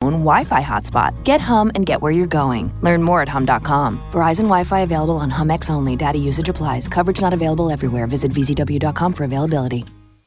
own Wi-Fi hotspot. Get Hum and get where you're going. Learn more at hum.com. Verizon Wi-Fi available on HumX only. Data usage applies. Coverage not available everywhere. Visit vzw.com for availability.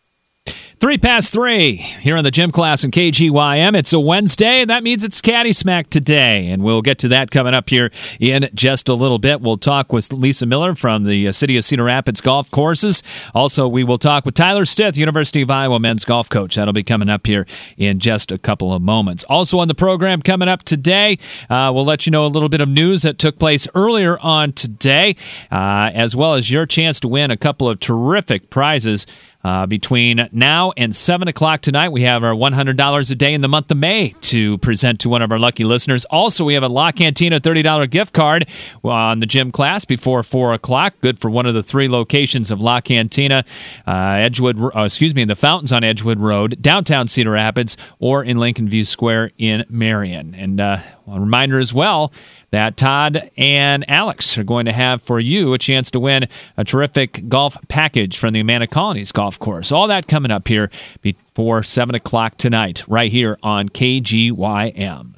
3:03 here on the Gym Class in KGYM. It's a Wednesday, and that means it's Caddy Smack today, and we'll get to that coming up here in just a little bit. We'll talk with Lisa Miller from the City of Cedar Rapids Golf Courses. Also, we will talk with Tyler Stith, University of Iowa men's golf coach. That'll be coming up here in just a couple of moments. Also on the program coming up today, we'll let you know a little bit of news that took place earlier on today, as well as your chance to win a couple of terrific prizes. Between now and 7 o'clock tonight, we have our $100 a day in the month of May to present to one of our lucky listeners. Also, we have a La Cantina $30 gift card on the Gym Class before 4 o'clock. Good for one of the 3 locations of La Cantina, in the Fountains on Edgewood Road, downtown Cedar Rapids, or in Lincoln View Square in Marion. And a reminder as well that Todd and Alex are going to have for you a chance to win a terrific golf package from the Amana Colonies Golf Course. All that coming up here before 7 o'clock tonight, right here on KGYM.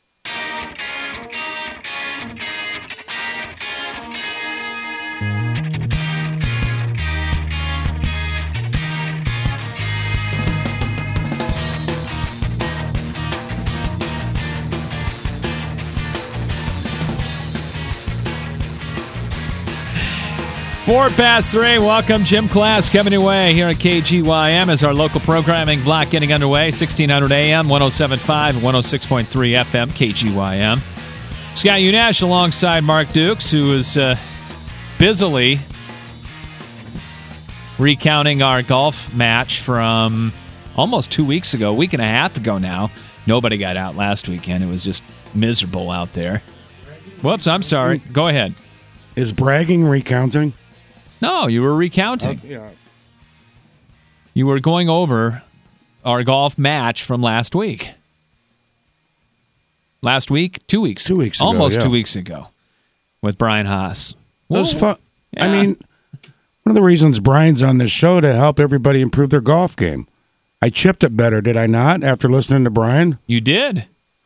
Four past 3, welcome. Gym Class coming your way here at KGYM as our local programming block getting underway. 1600 AM, 107.5, 106.3 FM, KGYM. Scott Unash alongside Mark Dukes, who is busily recounting our golf match from almost 2 weeks ago, a week and a half ago now. Nobody got out last weekend. It was just miserable out there. Whoops, I'm sorry. Go ahead. Is bragging recounting? No, you were recounting. Yeah. You were going over our golf match from last week. Last week? 2 weeks. 2 weeks ago. Almost yeah. 2 weeks ago with Brian Haas. It was fun. Yeah. I mean, one of the reasons Brian's on this show to help everybody improve their golf game. I chipped it better, did I not, after listening to Brian? You did.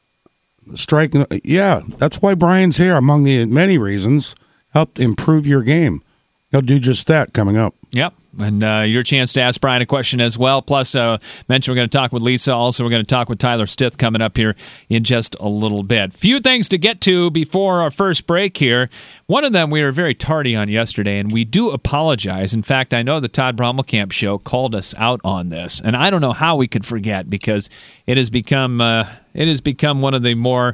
Yeah, that's why Brian's here, among the many reasons. Help improve your game. He'll do just that coming up. Yep. And your chance to ask Brian a question as well. Plus, mention we're going to talk with Lisa. Also, we're going to talk with Tyler Stith coming up here in just a little bit. Few things to get to before our first break here. One of them we were very tardy on yesterday, and we do apologize. In fact, I know the Todd Brommelkamp show called us out on this, and I don't know how we could forget because it has become one of the more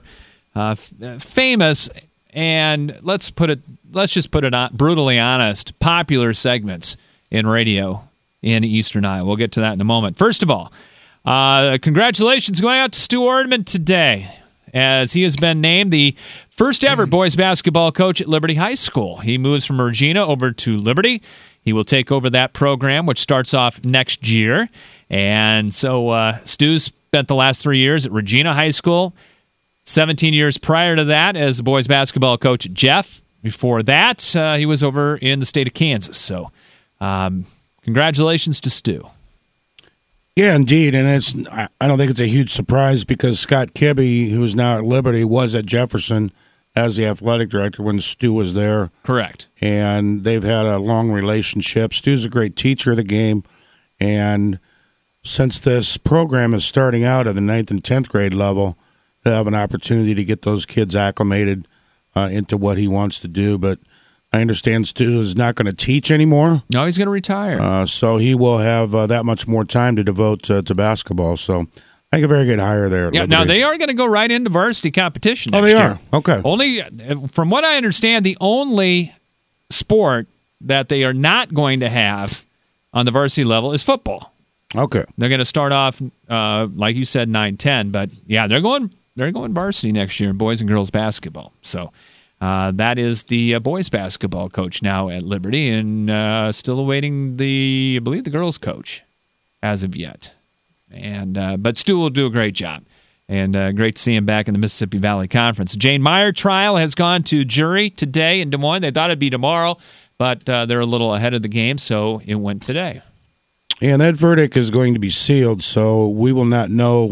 famous and let's just put it on, brutally honest, popular segments in radio in Eastern Iowa. We'll get to that in a moment. First of all, congratulations going out to Stu Erdman today, as he has been named the first ever boys basketball coach at Liberty High School. He moves from Regina over to Liberty. He will take over that program, which starts off next year. And so Stu's spent the last 3 years at Regina High School, 17 years prior to that as the boys basketball coach at Jeff. Before that, he was over in the state of Kansas. So congratulations to Stu. Yeah, indeed. And I don't think it's a huge surprise because Scott Kibbe, who is now at Liberty, was at Jefferson as the athletic director when Stu was there. Correct. And they've had a long relationship. Stu's a great teacher of the game. And since this program is starting out at the 9th and 10th grade level, they'll have an opportunity to get those kids acclimated into what he wants to do. But I understand Stu is not going to teach anymore. No, he's going to retire. So he will have that much more time to devote to basketball. So I think a very good hire there. Yeah, now they are going to go right into varsity competition next year. Oh, they year. are? Okay. Only, from what I understand, the only sport that they are not going to have on the varsity level is football. Okay. They're going to start off, like you said, 9-10. But, yeah, they're going varsity next year in boys and girls basketball. So that is the boys basketball coach now at Liberty, and still awaiting I believe the girls coach as of yet. And but Stu will do a great job, and great to see him back in the Mississippi Valley Conference. Jane Meyer trial has gone to jury today in Des Moines. They thought it'd be tomorrow, but they're a little ahead of the game, so it went today. And that verdict is going to be sealed, so we will not know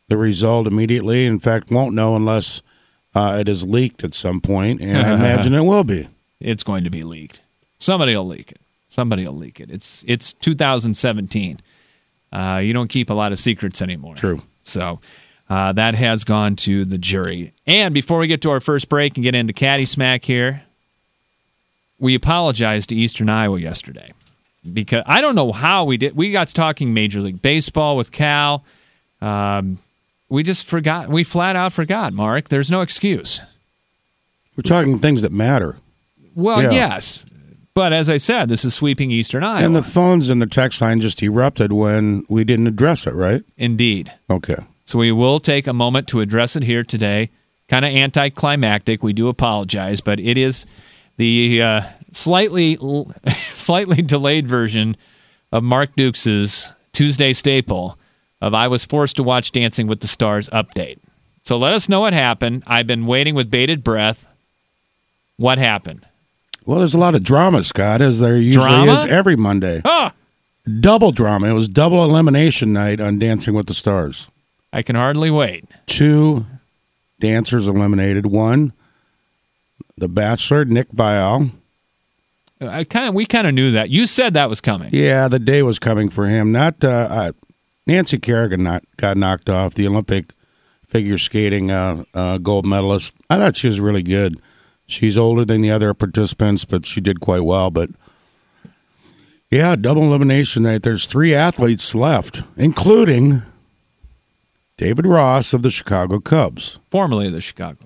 the result immediately. In fact, won't know unless it is leaked at some point, and I imagine it will be. It's going to be leaked. Somebody will leak it. It's 2017. You don't keep a lot of secrets anymore. True. So that has gone to the jury. And before we get to our first break and get into Caddy Smack here, we apologized to Eastern Iowa yesterday. Because I don't know how we did. We got talking Major League Baseball with Cal. We just forgot. We flat out forgot, Mark. There's no excuse. We're talking things that matter. Well, yes. But as I said, this is sweeping Eastern Iowa. And the phones and the text line just erupted when we didn't address it, right? Indeed. Okay. So we will take a moment to address it here today. Kind of anticlimactic. We do apologize, but it is the slightly delayed version of Mark Dukes' Tuesday staple of I was forced to watch Dancing with the Stars update. So let us know what happened. I've been waiting with bated breath. What happened? Well, there's a lot of drama, Scott, as there usually is every Monday. Double drama. It was double elimination night on Dancing with the Stars. I can hardly wait. 2 dancers eliminated. 1, The Bachelor, Nick Viall. We kind of knew that. You said that was coming. Yeah, the day was coming for him. Not Nancy Kerrigan got knocked off, the Olympic figure skating gold medalist. I thought she was really good. She's older than the other participants, but she did quite well. But yeah, double elimination night. There's 3 athletes left, including David Ross of the Chicago Cubs. Formerly the Chicago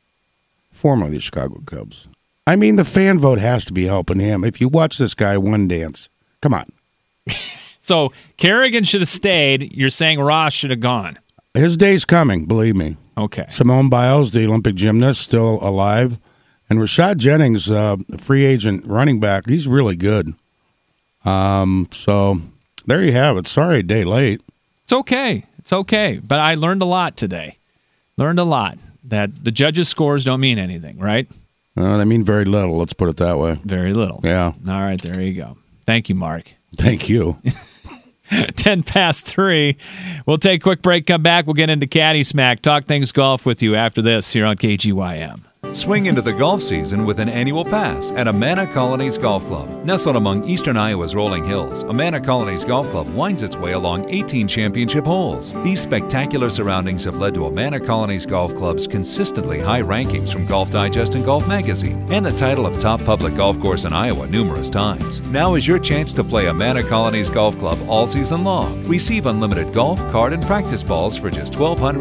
Cubs. I mean, the fan vote has to be helping him. If you watch this guy one dance, come on. So Kerrigan should have stayed. You're saying Ross should have gone. His day's coming, believe me. Okay. Simone Biles, the Olympic gymnast, still alive. And Rashad Jennings, free agent running back, he's really good. So there you have it. Sorry, a day late. It's okay. But I learned a lot today. That the judges' scores don't mean anything, right? They mean very little. Let's put it that way. Very little. Yeah. All right, there you go. Thank you, Mark. Thank you. 10 past 3. We'll take a quick break, come back. We'll get into Caddy Smack, talk things golf with you after this here on KGYM. Swing into the golf season with an annual pass at Amana Colonies Golf Club. Nestled among eastern Iowa's rolling hills, Amana Colonies Golf Club winds its way along 18 championship holes. These spectacular surroundings have led to Amana Colonies Golf Club's consistently high rankings from Golf Digest and Golf Magazine, and the title of top public golf course in Iowa numerous times. Now is your chance to play Amana Colonies Golf Club all season long. Receive unlimited golf, cart, and practice balls for just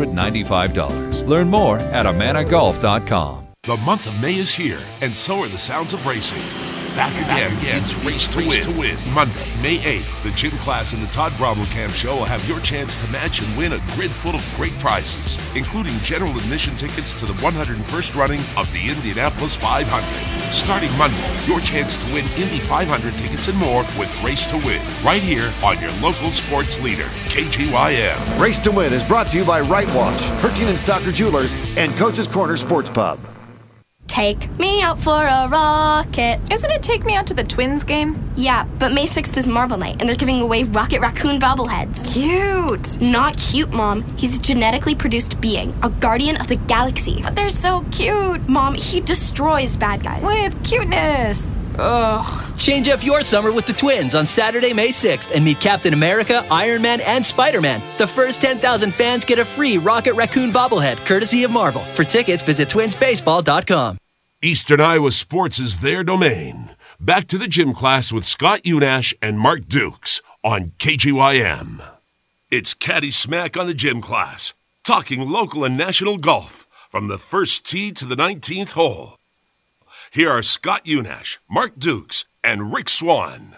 $1,295. Learn more at amanagolf.com. The month of May is here, and so are the sounds of racing. Back again. It's Race to Win. Monday, May 8th, the gym class and the Todd Brommelkamp Show will have your chance to match and win a grid full of great prizes, including general admission tickets to the 101st running of the Indianapolis 500. Starting Monday, your chance to win Indy 500 tickets and more with Race to Win, right here on your local sports leader, KGYM. Race to Win is brought to you by Right Watch, Hertine and Stocker Jewelers, and Coach's Corner Sports Pub. Take me out for a rocket. Isn't it Take Me Out to the Twins game? Yeah, but May 6th is Marvel Night, and they're giving away Rocket Raccoon bobbleheads. Cute. Not cute, Mom. He's a genetically produced being, a guardian of the galaxy. But they're so cute. Mom, he destroys bad guys. With cuteness. Ugh. Change up your summer with the Twins on Saturday, May 6th, and meet Captain America, Iron Man, and Spider-Man. The first 10,000 fans get a free Rocket Raccoon bobblehead, courtesy of Marvel. For tickets, visit twinsbaseball.com. Eastern Iowa sports is their domain. Back to the gym class with Scott Unash and Mark Dukes on KGYM. It's Caddy Smack on the gym class, talking local and national golf from the first tee to the 19th hole. Here are Scott Unash, Mark Dukes, and Rick Swan.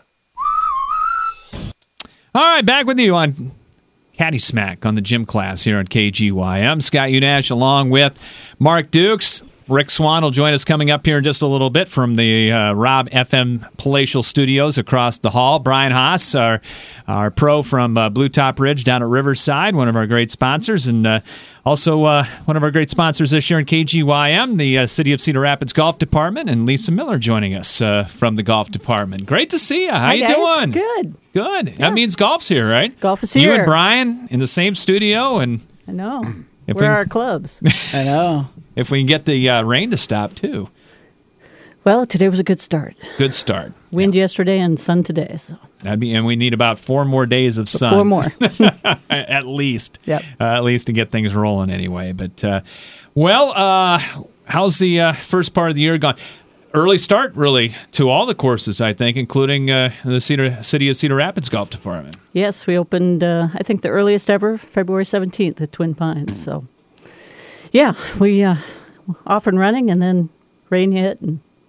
All right, back with you on Caddy Smack on the gym class here on KGYM. Scott Unash along with Mark Dukes. Rick Swan will join us coming up here in just a little bit from the Rob FM Palatial Studios across the hall. Brian Haas, our pro from Blue Top Ridge down at Riverside, one of our great sponsors, and also one of our great sponsors this year in KGYM, the City of Cedar Rapids Golf Department, and Lisa Miller joining us from the Golf Department. Great to see you. How you doing? Good. Good. Yeah. That means golf's here, right? Golf is here. You and Brian in the same studio, and I know. If Where we- are our clubs? I know. If we can get the rain to stop, too. Well, today was a good start. Good start. Wind yesterday and sun today. So And we need about 4 more days of sun. 4 more. At least. Yep. At least to get things rolling anyway. But, how's the first part of the year gone? Early start, really, to all the courses, I think, including the City of Cedar Rapids Golf Department. Yes, we opened, I think, the earliest ever, February 17th at Twin Pines. So, yeah, we off and running, and then rain hit.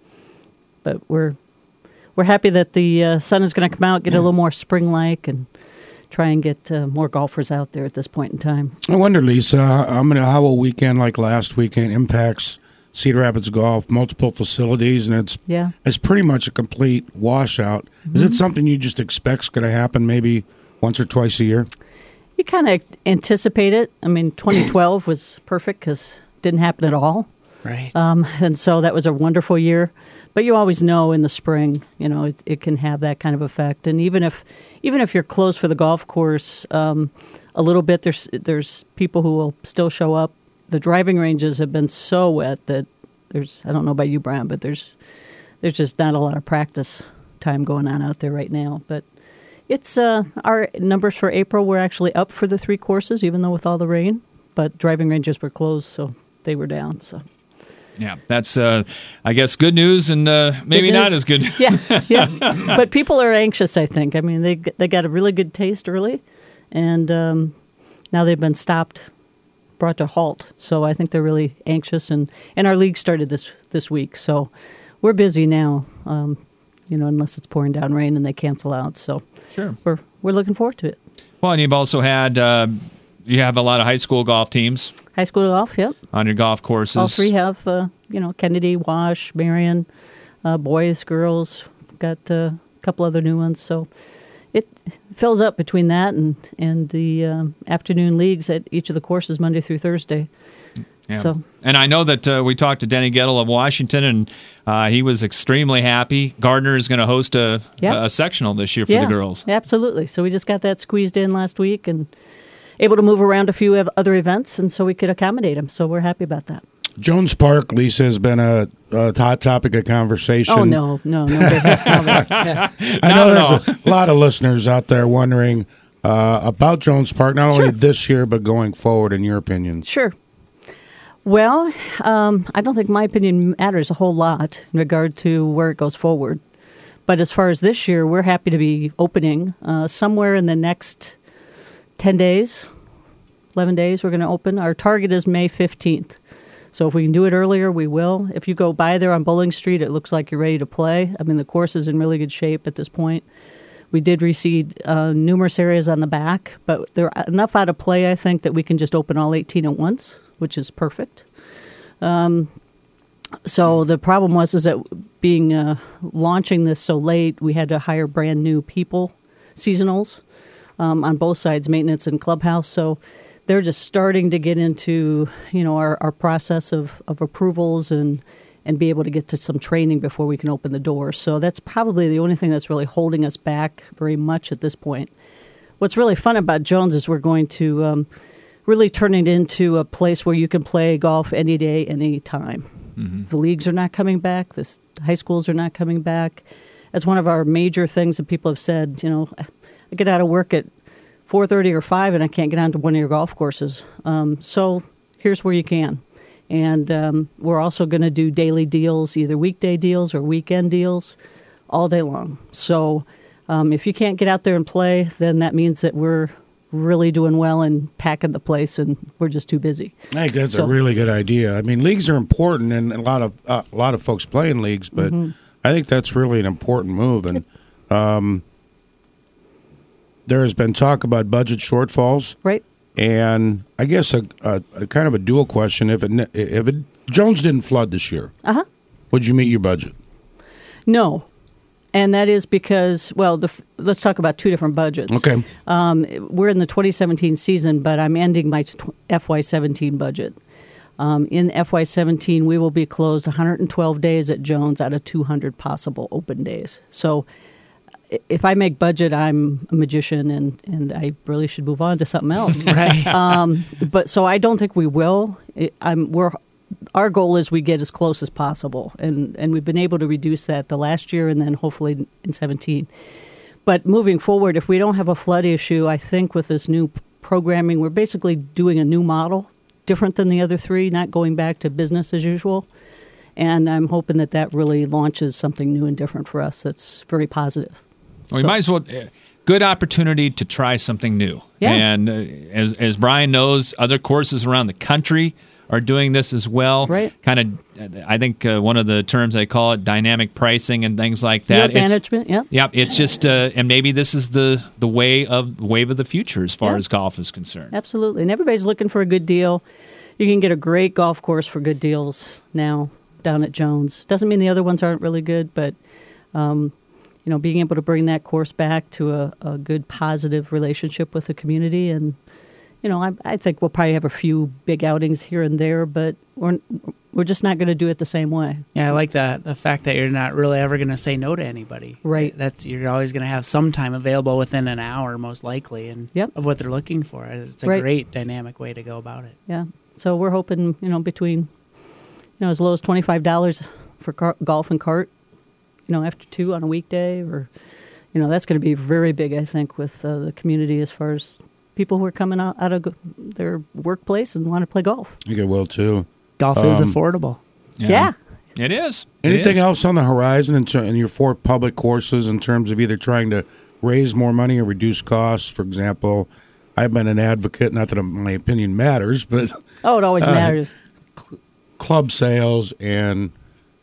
But we're happy that the sun is going to come out, get a little more spring-like, and try and get more golfers out there at this point in time. I wonder, Lisa, how a weekend like last weekend impacts Cedar Rapids Golf, multiple facilities, and it's pretty much a complete washout. Mm-hmm. Is it something you just expect is going to happen maybe once or twice a year? You kind of anticipate it. I mean, 2012 was perfect because it didn't happen at all. Right. And so that was a wonderful year. But you always know in the spring, it can have that kind of effect. And even if you're closed for the golf course a little bit, there's people who will still show up. The driving ranges have been so wet that I don't know about you, Brian, but there's just not a lot of practice time going on out there right now. But it's our numbers for April were actually up for the 3 courses, even though with all the rain. But driving ranges were closed, so they were down. So. Yeah, that's, I guess, good news and maybe good not news. as good. Yeah. But people are anxious, I think. I mean, they got a really good taste early, and now they've been brought to halt. So I think they're really anxious, and our league started this week. So we're busy now, unless it's pouring down rain and they cancel out. So sure, we're looking forward to it. Well, and you've also had you have a lot of high school golf teams. High school golf, yep. On your golf courses. All 3 have, Kennedy, Wash, Marion, boys, girls. We've got a couple other new ones. So it fills up between that and the afternoon leagues at each of the courses Monday through Thursday. Yeah. So, and I know that we talked to Denny Gettle of Washington, and he was extremely happy. Gardner is going to host a sectional this year for the girls. Absolutely. So we just got that squeezed in last week and able to move around a few other events, and so we could accommodate them. So we're happy about that. Jones Park, Lisa, has been a hot topic of conversation. Oh, no. I know there's a lot of listeners out there wondering about Jones Park, not only this year, but going forward, in your opinion. Sure. Well, I don't think my opinion matters a whole lot in regard to where it goes forward. But as far as this year, we're happy to be opening somewhere in the next 10 days, 11 days, we're going to open. Our target is May 15th. So if we can do it earlier, we will. If you go by there on Bowling Street, it looks like you're ready to play. I mean, the course is in really good shape at this point. We did reseed numerous areas on the back, but they're enough out of play, I think, that we can just open all 18 at once, which is perfect. So the problem is that being launching this so late, we had to hire brand new people, seasonals, on both sides, maintenance and clubhouse. So they're just starting to get into, our process of approvals and be able to get to some training before we can open the door. So that's probably the only thing that's really holding us back very much at this point. What's really fun about Jones is we're going to really turn it into a place where you can play golf any day, any time. Mm-hmm. The leagues are not coming back. The high schools are not coming back. That's one of our major things that people have said, I get out of work at 4:30 or 5 and I can't get onto one of your golf courses. So here's where you can. And we're also going to do daily deals, either weekday deals or weekend deals, all day long. So if you can't get out there and play, then that means that we're really doing well and packing the place, and we're just too busy. I think that's a really good idea. I mean, leagues are important, and a lot of folks play in leagues, but I think that's really an important move. And there has been talk about budget shortfalls, right? And I guess a kind of a dual question: if Jones didn't flood this year, would you meet your budget? No. And that is because, let's talk about 2 different budgets. Okay. We're in the 2017 season, but I'm ending my FY17 budget. In FY17, we will be closed 112 days at Jones out of 200 possible open days. So if I make budget, I'm a magician, and I really should move on to something else. Right. But so I don't think we will. Our goal is we get as close as possible, and we've been able to reduce that the last year, and then hopefully in 17. But moving forward, if we don't have a flood issue, I think with this new programming, we're basically doing a new model, different than the other three, not going back to business as usual. And I'm hoping that really launches something new and different for us that's very positive. Well, we might as well. Good opportunity to try something new. Yeah. And as Brian knows, other courses around the country are doing this as well. Right. Kind of, I think one of the terms they call it dynamic pricing and things like that. Yield management, yeah. Yeah, it's just, and maybe this is the wave of the future as far as golf is concerned. Absolutely. And everybody's looking for a good deal. You can get a great golf course for good deals now down at Jones. Doesn't mean the other ones aren't really good, but being able to bring that course back to a good, positive relationship with the community. And, I think we'll probably have a few big outings here and there, but we're just not going to do it the same way. Yeah, I like that. The fact that you're not really ever going to say no to anybody. Right. You're always going to have some time available within an hour, most likely, and of what they're looking for. It's a great dynamic way to go about it. Yeah. So we're hoping, between, as low as $25 for golf and cart, after 2 on a weekday, or, that's going to be very big, I think, with the community as far as people who are coming out of their workplace and want to play golf. I think it will, too. Golf is affordable. Yeah. It is. Anything else on the horizon in your 4 public courses in terms of either trying to raise more money or reduce costs? For example, I've been an advocate, not that my opinion matters, but... Oh, it always matters. Club sales and,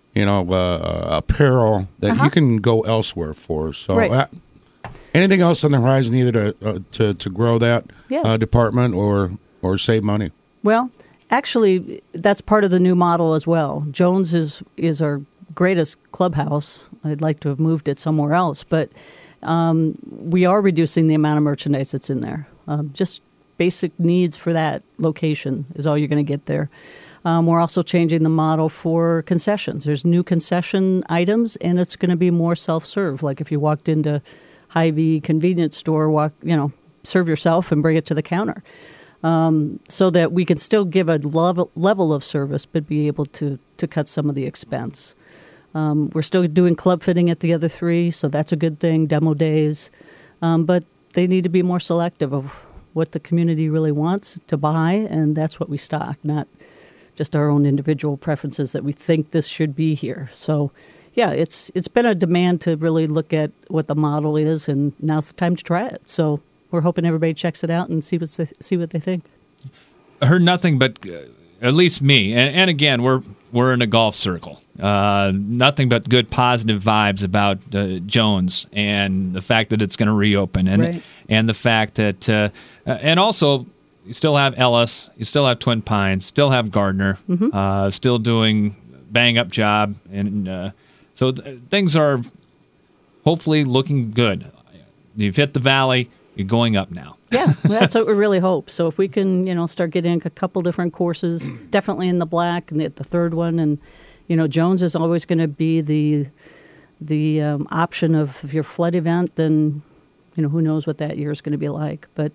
apparel that you can go elsewhere for. So anything else on the horizon either to grow that department or save money? Well, actually, that's part of the new model as well. Jones is our greatest clubhouse. I'd like to have moved it somewhere else, but we are reducing the amount of merchandise that's in there. Just basic needs for that location is all you're going to get there. We're also changing the model for concessions. There's new concession items, and it's going to be more self-serve. Like if you walked into Hy-Vee convenience store, serve yourself and bring it to the counter. So that we can still give a level of service, but be able to cut some of the expense. We're still doing club fitting at the other 3, so that's a good thing, demo days. But they need to be more selective of what the community really wants to buy, and that's what we stock, not just our own individual preferences that we think this should be here. So, yeah, it's been a demand to really look at what the model is, and now's the time to try it. So we're hoping everybody checks it out and see what they think. I heard nothing but, at least me, and again, we're in a golf circle. Nothing but good positive vibes about Jones and the fact that it's going to reopen, and the fact that and also you still have Ellis, you still have Twin Pines, still have Gardner, still doing bang up job, and so things are hopefully looking good. You've hit the valley. You're going up now. Yeah, that's what we really hope. So if we can, start getting a couple different courses, definitely in the black, and the third one, and Jones is always going to be the option of if your flood event, then who knows what that year is going to be like. But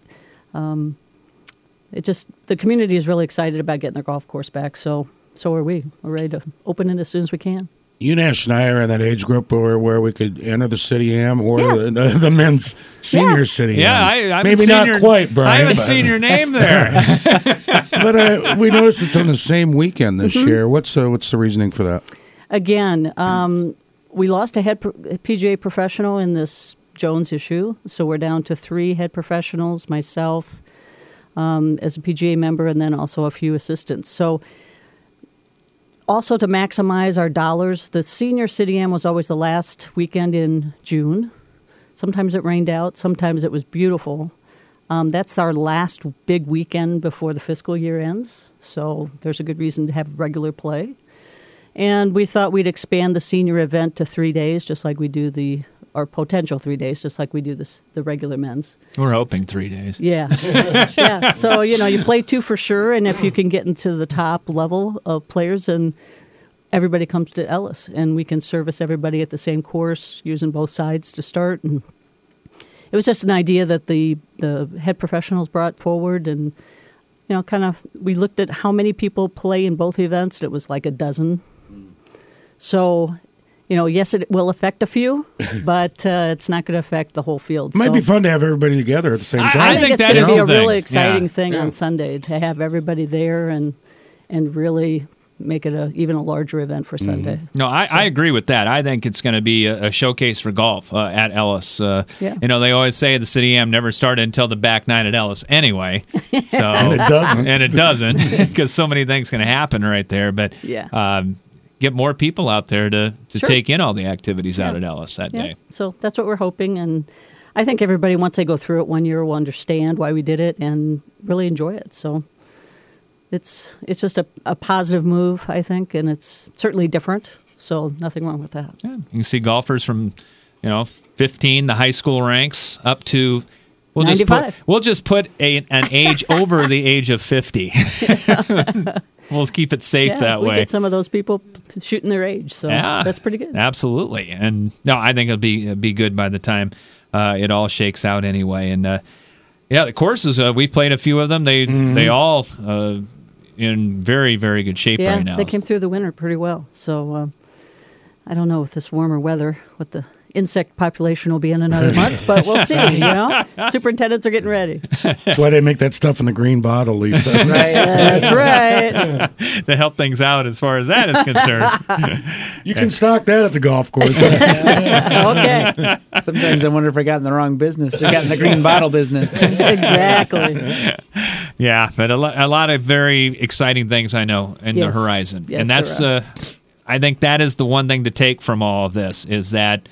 the community is really excited about getting their golf course back. So are we. We're ready to open it as soon as we can. UNash and I are in that age group where we could enter the City Am or the men's senior City Am. I maybe not quite, Brian. I haven't seen your name there. But we noticed it's on the same weekend this year. What's the reasoning for that? Again, we lost a head PGA professional in this Jones issue, so we're down to 3 head professionals, myself as a PGA member, and then also a few assistants. So also to maximize our dollars, the senior City Am was always the last weekend in June. Sometimes it rained out. Sometimes it was beautiful. That's our last big weekend before the fiscal year ends. So there's a good reason to have regular play. And we thought we'd expand the senior event to 3 days, just like we do or potential 3 days, just like we do the regular men's. We're hoping 3 days. Yeah. Yeah. So, you play 2 for sure, and if you can get into the top level of players, and everybody comes to Ellis, and we can service everybody at the same course using both sides to start. And it was just an idea that the head professionals brought forward, and we looked at how many people play in both events. And it was like a dozen. So, yes, it will affect a few, but it's not going to affect the whole field. It might be fun to have everybody together at the same time. I think it's going to be a really exciting thing on Sunday to have everybody there and really make it even a larger event for Sunday. No, I agree with that. I think it's going to be a showcase for golf at Ellis. They always say the City Am never started until the back nine at Ellis anyway. So and it doesn't. Because so many things can happen right there. But get more people out there to take in all the activities out at Ellis that day. So that's what we're hoping. And I think everybody, once they go through it 1 year, will understand why we did it and really enjoy it. So it's just a positive move, I think, and it's certainly different. So nothing wrong with that. Yeah. You can see golfers from 15, the high school ranks, up to we'll just put an age over the age of 50. We'll keep it safe that way. We get some of those people shooting their age, so that's pretty good. Absolutely, and no, I think it'll be good by the time it all shakes out anyway. And the courses we've played a few of them. They all in very, very good shape right now. They came through the winter pretty well. So I don't know with this warmer weather what the insect population will be in another month, but we'll see. Superintendents are getting ready. That's why they make that stuff in the green bottle, Lisa. Right, that's right. To help things out as far as that is concerned. You can stock that at the golf course. Okay. Sometimes I wonder if I got in the wrong business. I got in the green bottle business. Exactly. Yeah, but a lot of very exciting things I know in the horizon. Yes, and that's I think that is the one thing to take from all of this is that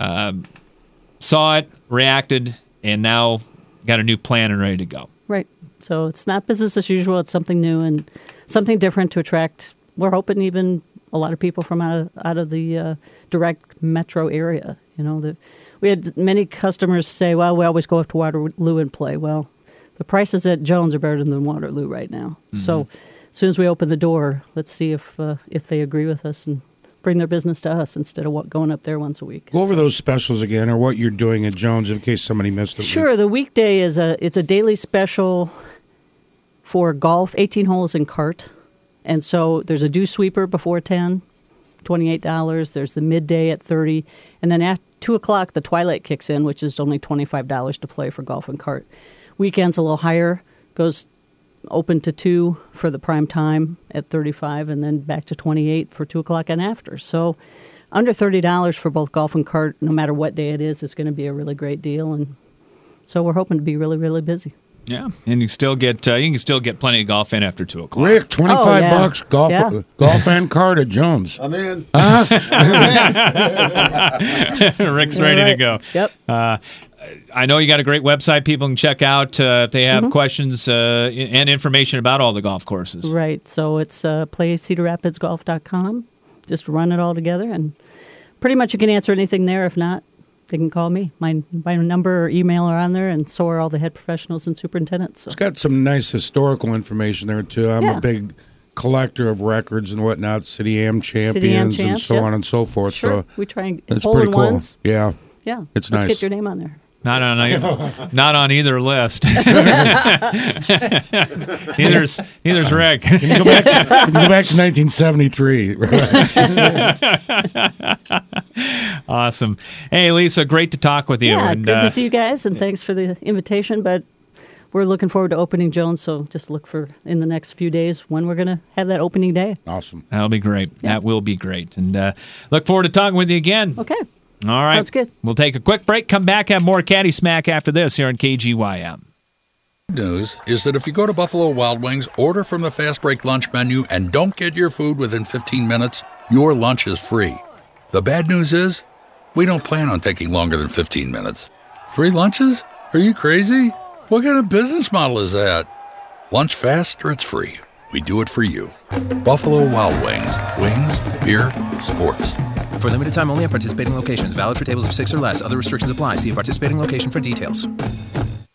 saw it, reacted, and now got a new plan and ready to go. Right. So it's not business as usual. It's something new and something different to attract. We're hoping even a lot of people from out of the direct metro area. We had many customers say, "Well, we always go up to Waterloo and play." Well, the prices at Jones are better than Waterloo right now. Mm-hmm. So as soon as we open the door, let's see if they agree with us and bring their business to us instead of going up there once a week. Go over those specials again, or what you're doing at Jones, in case somebody missed it. Sure. The weekday it's a daily special for golf, 18 holes in cart, and so there's a dew sweeper before 10, $28. There's the midday at $30, and then at 2:00 the twilight kicks in, which is only $25 to play for golf and cart. Weekends a little higher, goes open to 2 for the prime time at $35, and then back to $28 for 2:00 and after. So under $30 for both golf and cart, no matter what day it is going to be a really great deal. And so we're hoping to be really, really busy. Yeah, and you can still get plenty of golf in after 2:00. Rick, $25 golf and cart at Jones. I'm in. Rick's ready to go. Yep. I know you got a great website people can check out if they have questions and information about all the golf courses. Right. So it's playcedarrapidsgolf.com. Just run it all together, and pretty much you can answer anything there. If not, they can call me. My number or email are on there, and so are all the head professionals and superintendents. So. It's got some nice historical information there, too. I'm a big collector of records and whatnot, City Am champions and so on and so forth. Sure. So we try and it's hole pretty in cool. ones. Yeah. Yeah. It's Let's nice. get your name on there. Not on either list. Neither's Rick. Can you go back to 1973? Awesome. Hey, Lisa, great to talk with you. Yeah, and, good to see you guys, and thanks for the invitation. But we're looking forward to opening Jones, so just look for in the next few days when we're going to have that opening day. Awesome. That'll be great. Yeah. That will be great. And look forward to talking with you again. Okay. All right. Sounds good. We'll take a quick break, come back, have more Caddy Smack after this here on KGYM. Good news is that if you go to Buffalo Wild Wings, order from the Fast Break lunch menu, and don't get your food within 15 minutes, your lunch is free. The bad news is, we don't plan on taking longer than 15 minutes. Free lunches? Are you crazy? What kind of business model is that? Lunch fast or it's free. We do it for you. Buffalo Wild Wings. Wings, beer, sports. For limited time only at participating locations. Valid for tables of 6 or less. Other restrictions apply. See a participating location for details.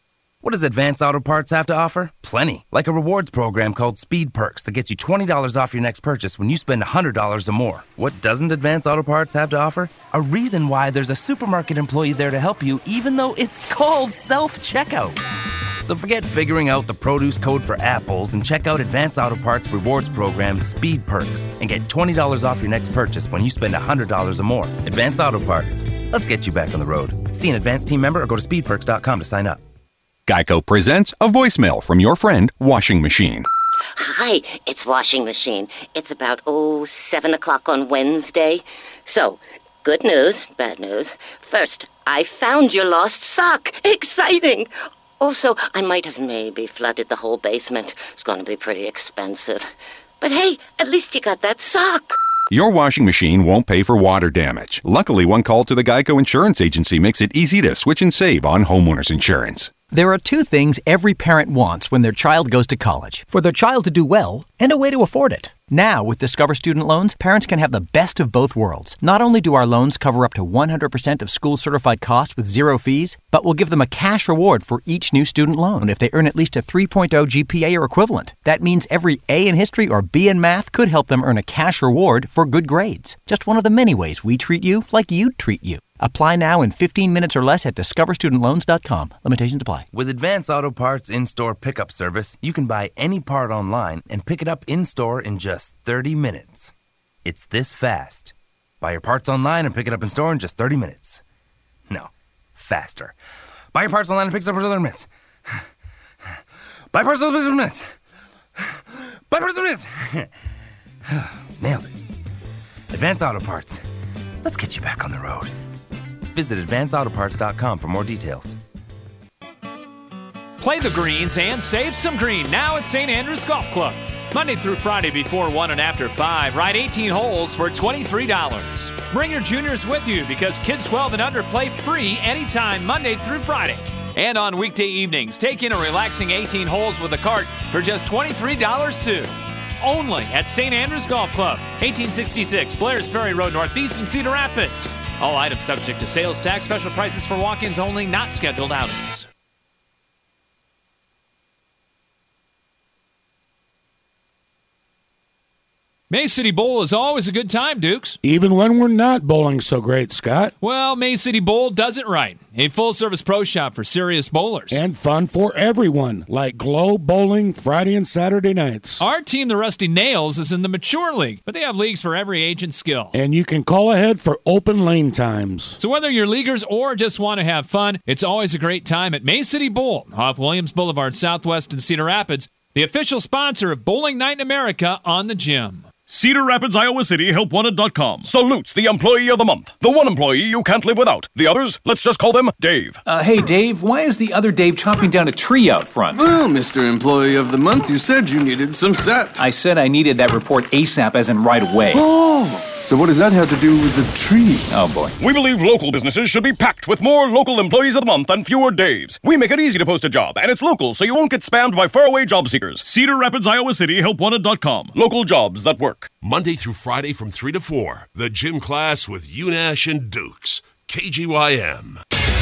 What does Advance Auto Parts have to offer? Plenty. Like a rewards program called Speed Perks that gets you $20 off your next purchase when you spend $100 or more. What doesn't Advance Auto Parts have to offer? A reason why there's a supermarket employee there to help you, even though it's called self-checkout. So forget figuring out the produce code for apples and check out Advance Auto Parts rewards program Speed Perks and get $20 off your next purchase when you spend $100 or more. Advance Auto Parts. Let's get you back on the road. See an Advance team member or go to speedperks.com to sign up. Geico presents a voicemail from your friend, Washing Machine. Hi, it's Washing Machine. It's about, 7 o'clock on Wednesday. So, good news, bad news. First, I found your lost sock. Exciting! Also, I might have maybe flooded the whole basement. It's going to be pretty expensive. But hey, at least you got that sock. Your washing machine won't pay for water damage. Luckily, one call to the Geico Insurance Agency makes it easy to switch and save on homeowners insurance. There are two things every parent wants when their child goes to college. For their child to do well and a way to afford it. Now, with Discover Student Loans, parents can have the best of both worlds. Not only do our loans cover up to 100% of school-certified costs with zero fees, but we'll give them a cash reward for each new student loan if they earn at least a 3.0 GPA or equivalent. That means every A in history or B in math could help them earn a cash reward for good grades. Just one of the many ways we treat you like you'd treat you. Apply now in 15 minutes or less at discoverstudentloans.com. Limitations apply. With Advance Auto Parts in-store pickup service, you can buy any part online and pick it up in-store in just 30 minutes. It's this fast. Buy your parts online and pick it up in-store in just 30 minutes. No, faster. Buy your parts online and pick it up in 30 minutes. Buy parts online in 30 minutes. Buy parts in 30 minutes. Nailed it. Advance Auto Parts. Let's get you back on the road. Visit advanceautoparts.com for more details. Play the greens and save some green now at St. Andrews Golf Club. Monday through Friday before 1 and after 5. Ride 18 holes for $23. Bring your juniors with you because kids 12 and under play free anytime Monday through Friday. And on weekday evenings, take in a relaxing 18 holes with a cart for just $23 too. Only at St. Andrews Golf Club, 1866 Blair's Ferry Road Northeast in Cedar Rapids. All items subject to sales tax. Special prices for walk-ins only, not scheduled outings. May City Bowl is always a good time, Dukes. Even when we're not bowling so great, Scott. Well, May City Bowl does it right. A full-service pro shop for serious bowlers. And fun for everyone, like Glow Bowling Friday and Saturday nights. Our team, the Rusty Nails, is in the Mature League, but they have leagues for every age and skill. And you can call ahead for open lane times. So whether you're leaguers or just want to have fun, it's always a great time at May City Bowl off Williams Boulevard Southwest in Cedar Rapids, the official sponsor of Bowling Night in America on the Gym. Cedar Rapids, Iowa City, HelpWanted.com salutes the Employee of the Month. The one employee you can't live without. The others, let's just call them Dave. Hey, Dave, why is the other Dave chopping down a tree out front? Well, Mr. Employee of the Month, you said you needed some set. I said I needed that report ASAP, as in right away. Oh, so what does that have to do with the tree? Oh, boy. We believe local businesses should be packed with more local Employees of the Month and fewer Daves. We make it easy to post a job, and it's local, so you won't get spammed by faraway job seekers. Cedar Rapids, Iowa City, HelpWanted.com. Local jobs that work. Monday through Friday from 3 to 4. The Gym Class with UNASH and Dukes. KGYM.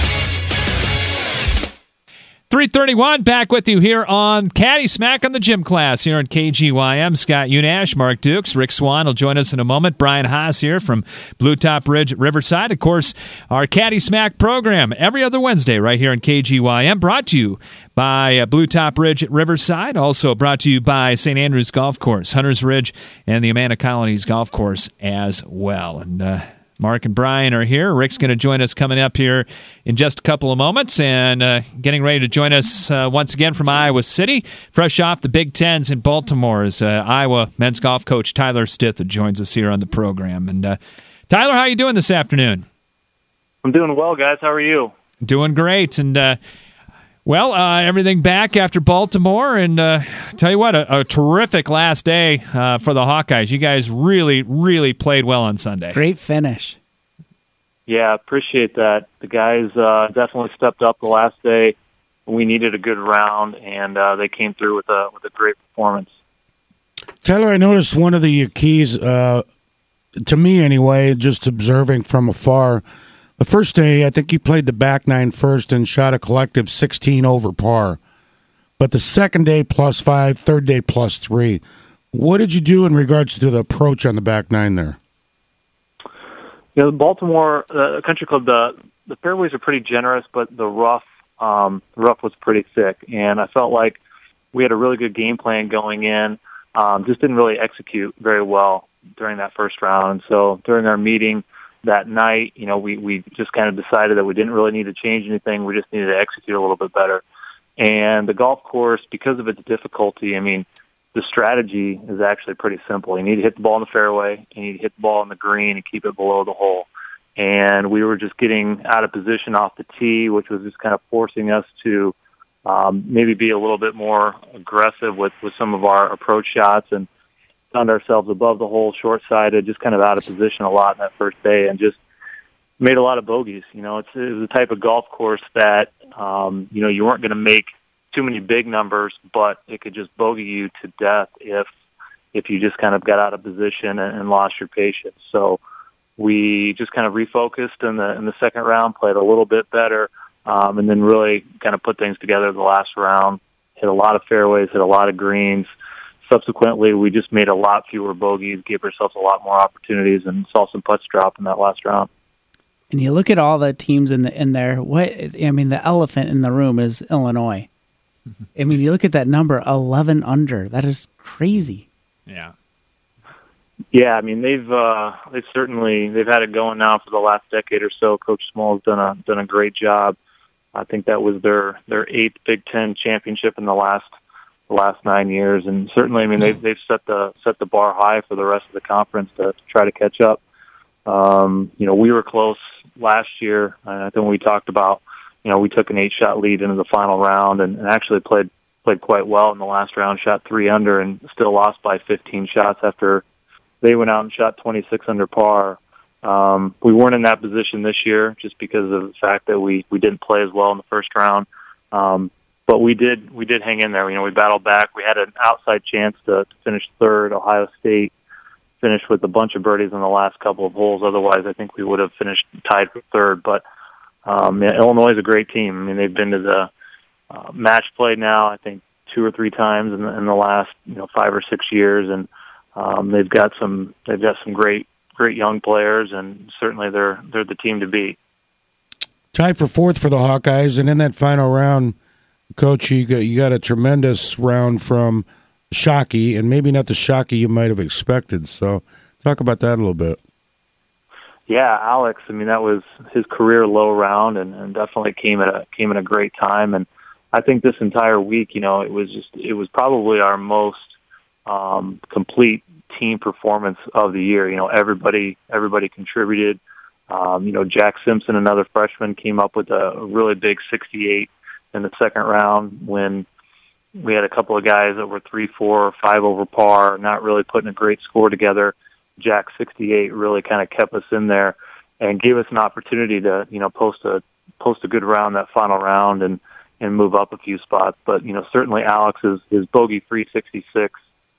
3:31, back with you here on Caddy Smack on the Gym Class here on KGYM. Scott Unash, Mark Dukes, Rick Swan will join us in a moment. Brian Haas here from Blue Top Ridge, Riverside. Of course, our Caddy Smack program every other Wednesday right here on KGYM, brought to you by Blue Top Ridge at Riverside, also brought to you by St. Andrews Golf Course, Hunters Ridge, and the Amana Colonies Golf Course as well. And Mark and Brian are here. Rick's going to join us coming up here in just a couple of moments, and getting ready to join us once again from Iowa City, fresh off the Big Tens in Baltimore, is Iowa men's golf coach Tyler Stith that joins us here on the program. And Tyler, how are you doing this afternoon? I'm doing well, guys. How are you? Doing great. And everything back after Baltimore, and tell you what, a terrific last day for the Hawkeyes. You guys really, really played well on Sunday. Great finish. Yeah, appreciate that. The guys definitely stepped up the last day. We needed a good round, and they came through with a great performance. Tyler, I noticed one of the keys, to me anyway, just observing from afar, The first day, I think you played the back nine first and shot a collective 16 over par. But the second day, +5, third day, +3. What did you do in regards to the approach on the back nine there? Baltimore Country Club, the fairways are pretty generous, but the rough was pretty thick. And I felt like we had a really good game plan going in, just didn't really execute very well during that first round. And so during our meeting that night, we just kind of decided that we didn't really need to change anything. We just needed to execute a little bit better. And the golf course, because of its difficulty, the strategy is actually pretty simple. You need to hit the ball in the fairway, you need to hit the ball in the green and keep it below the hole. And we were just getting out of position off the tee, which was just kind of forcing us to maybe be a little bit more aggressive with some of our approach shots, and found ourselves above the hole, short-sided, just kind of out of position a lot in that first day, and just made a lot of bogeys. It was the type of golf course that, you weren't going to make too many big numbers, but it could just bogey you to death if you just kind of got out of position and lost your patience. So we just kind of refocused in the second round, played a little bit better, and then really kind of put things together the last round, hit a lot of fairways, hit a lot of greens. Subsequently, we just made a lot fewer bogeys, gave ourselves a lot more opportunities, and saw some putts drop in that last round. And you look at all the teams in there. The elephant in the room is Illinois. You look at that number, 11 under. That is crazy. Yeah. Yeah, they've had it going now for the last decade or so. Coach Small has done a great job. I think that was their 8th Big Ten championship in the last 9 years, and certainly, they've set the bar high for the rest of the conference to try to catch up. We were close last year. I think we talked about, we took an 8-shot lead into the final round and actually played quite well in the last round, shot 3 under, and still lost by 15 shots after they went out and shot 26 under par. We weren't in that position this year just because of the fact that we didn't play as well in the first round. But we did hang in there. We battled back. We had an outside chance to finish third. Ohio State finished with a bunch of birdies on the last couple of holes. Otherwise, I think we would have finished tied for third. But Illinois is a great team. They've been to the match play now, I think 2 or 3 times in the last 5 or 6 years, and they've got some great young players, and certainly they're the team to beat. Tied for 4th for the Hawkeyes, and in that final round, Coach, you got a tremendous round from Shockey, and maybe not the Shockey you might have expected. So talk about that a little bit. Yeah, Alex, that was his career low round, and definitely came at a great time. And I think this entire week, it was probably our most complete team performance of the year. Everybody contributed. Jack Simpson, another freshman, came up with a really big 68 in the second round when we had a couple of guys that were 3, 4, 5 over par, not really putting a great score together. Jack 68 really kind of kept us in there and gave us an opportunity to, post a good round that final round and move up a few spots. But, certainly Alex's bogey-free 66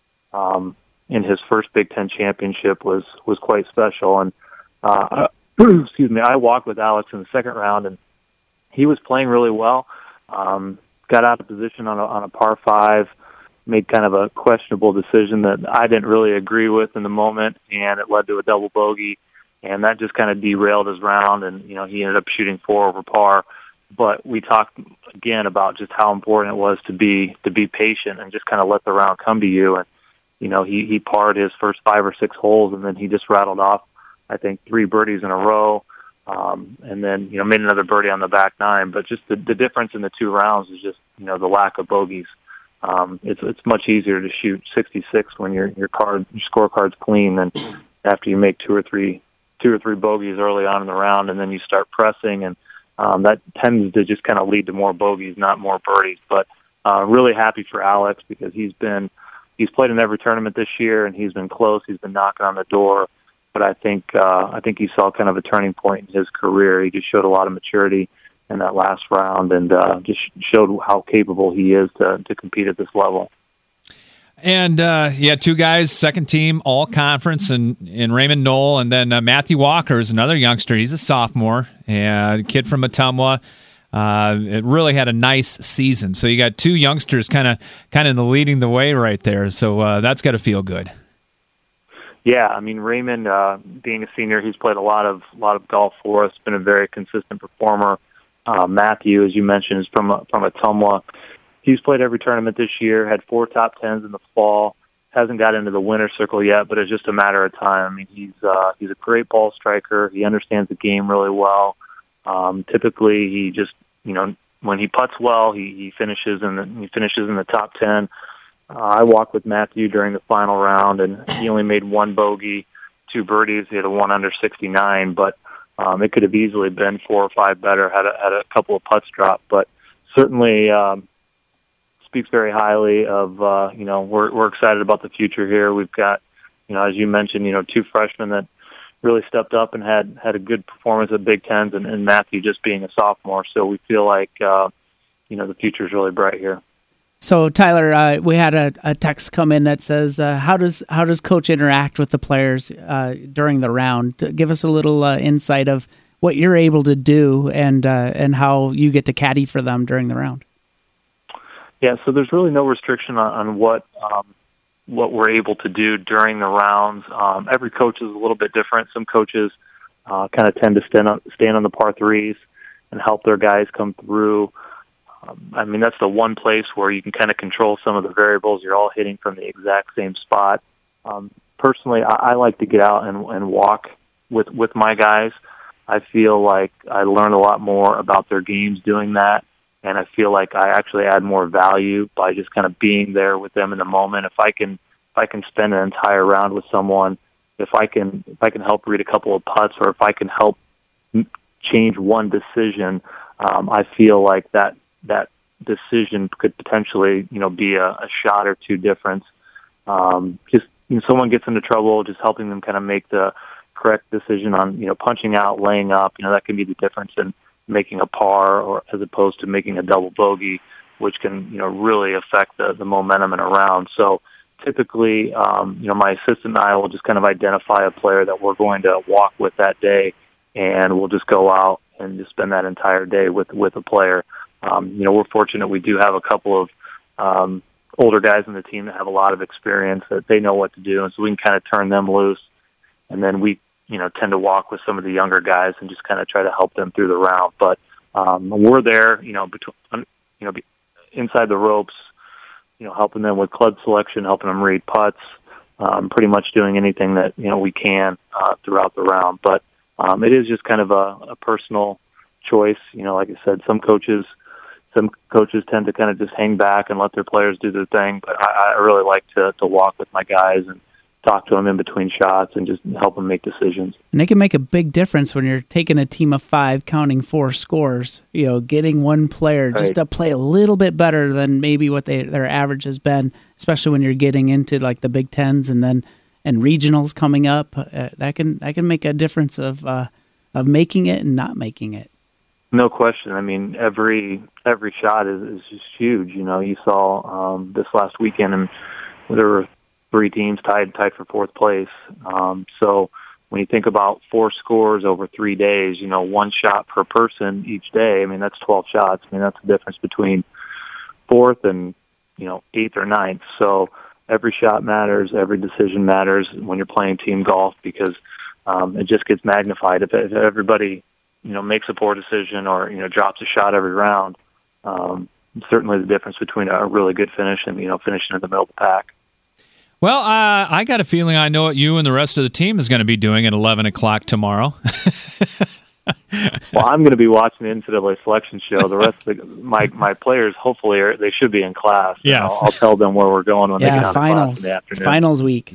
in his first Big Ten championship was quite special. And, excuse me, I walked with Alex in the second round, and he was playing really well. Got out of position on a par 5, made kind of a questionable decision that I didn't really agree with in the moment, and it led to a double bogey, and that just kind of derailed his round, and he ended up shooting 4 over par. But we talked again about just how important it was to be patient and just kind of let the round come to you. And he parred his first 5 or 6 holes, and then he just rattled off, I think, 3 birdies in a row. And then, made another birdie on the back 9. But just the difference in the 2 rounds is just, the lack of bogeys. It's much easier to shoot 66 when your scorecard's clean than after you make 2 or 3 bogeys early on in the round, and then you start pressing, and that tends to just kind of lead to more bogeys, not more birdies. But really happy for Alex because he's played in every tournament this year, and he's been close. He's been knocking on the door. But I think he saw kind of a turning point in his career. He just showed a lot of maturity in that last round, and just showed how capable he is to compete at this level. And yeah, two guys, second team, all conference, and Raymond Knoll, and then Matthew Walker is another youngster. He's a sophomore, and a kid from Ottumwa. It really had a nice season. So you got two youngsters kind of leading the way right there. So that's got to feel good. Yeah, I mean Raymond, being a senior, he's played a lot of golf for us. Been a very consistent performer. Matthew, as you mentioned, is from Ottumwa. He's played every tournament this year. Had 4 top 10s in the fall. Hasn't got into the winner's circle yet, but it's just a matter of time. I mean, he's a great ball striker. He understands the game really well. Typically, he just when he putts well, he finishes in the top 10. I walked with Matthew during the final round, and he only made 1 bogey, 2 birdies. He had a 1 under 69, but it could have easily been 4 or 5 better had a couple of putts dropped. But certainly speaks very highly of we're excited about the future here. We've got as you mentioned 2 freshmen that really stepped up and had a good performance at Big Tens, and Matthew just being a sophomore. So we feel like the future is really bright here. So Tyler, we had a text come in that says, how does Coach interact with the players during the round? Give us a little insight of what you're able to do and how you get to caddy for them during the round. Yeah, so there's really no restriction on what we're able to do during the rounds. Every coach is a little bit different. Some coaches kind of tend to stand on the par 3s and help their guys come through. I mean, that's the one place where you can kind of control some of the variables. You're all hitting from the exact same spot. Personally, I like to get out and walk with my guys. I feel like I learn a lot more about their games doing that. And I feel like I actually add more value by just kind of being there with them in the moment. If I can spend an entire round with someone, if I can help read a couple of putts, or if I can help change one decision, I feel like that decision could potentially be a shot or 2 difference. Just someone gets into trouble, just helping them kind of make the correct decision on punching out, laying up. That can be the difference in making a par or as opposed to making a double bogey, which can really affect the momentum in a round. So typically my assistant and I will just kind of identify a player that we're going to walk with that day, and we'll just go out and just spend that entire day with a player. We're fortunate we do have a couple of older guys in the team that have a lot of experience, that they know what to do, and so we can kind of turn them loose. And then we tend to walk with some of the younger guys and just kind of try to help them through the round. But we're there, between, inside the ropes, helping them with club selection, helping them read putts, pretty much doing anything that we can throughout the round. But it is just kind of a personal choice. Like I said, some coaches tend to kind of just hang back and let their players do their thing. But I really like to walk with my guys and talk to them in between shots and just help them make decisions. And they can make a big difference when you're taking a team of 5, counting 4 scores, getting one player just to play a little bit better than maybe what their average has been, especially when you're getting into like the Big Tens and regionals coming up. That can make a difference of making it and not making it. No question. I mean, every shot is just huge. You saw this last weekend, and there were 3 teams tied for 4th place. So when you think about 4 scores over 3 days, 1 shot per person each day, I mean, that's 12 shots. I mean, that's the difference between 4th and, 8th or 9th. So every shot matters. Every decision matters when you're playing team golf, because it just gets magnified. If everybody, makes a poor decision or, drops a shot every round, certainly the difference between a really good finish and, finishing in the middle of the pack. Well, I got a feeling I know what you and the rest of the team is going to be doing at 11 o'clock tomorrow. Well, I'm going to be watching the NCAA selection show. The rest of my players, hopefully, they should be in class. Yes. I'll tell them where we're going when they get out finals. of class in the afternoon. It's finals week.